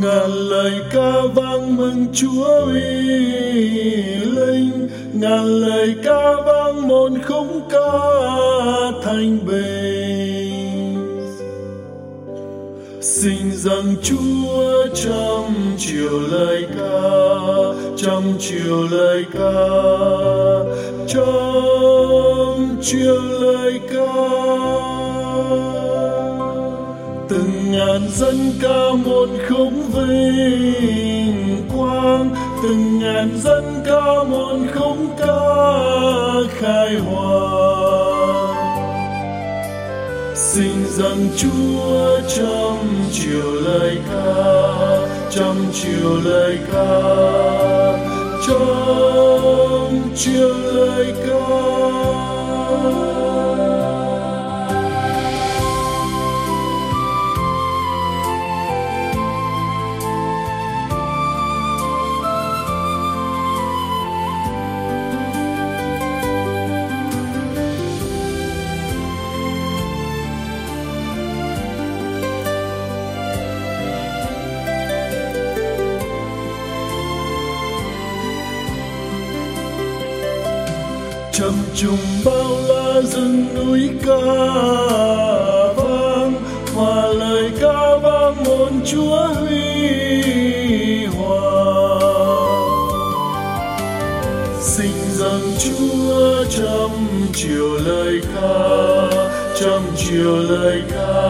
ngàn lời ca vang mừng Chúa uy linh, ngàn lời ca vang một khúc ca thanh bình. Xin dâng Chúa trăm triệu lời ca, trăm triệu lời ca, trăm triệu lời ca. Từng ngàn dân ca một khúc vinh quang, từng ngàn dân ca một khúc ca khai hoàng. Xin dâng Chúa trăm triệu lời ca, trăm triệu lời ca, trăm triệu lời ca. Trầm trùng bao la rừng núi ca vang, hòa lời ca vang một Chúa huy hoàng. Xin dâng Chúa trăm triệu lời ca, trăm triệu lời ca,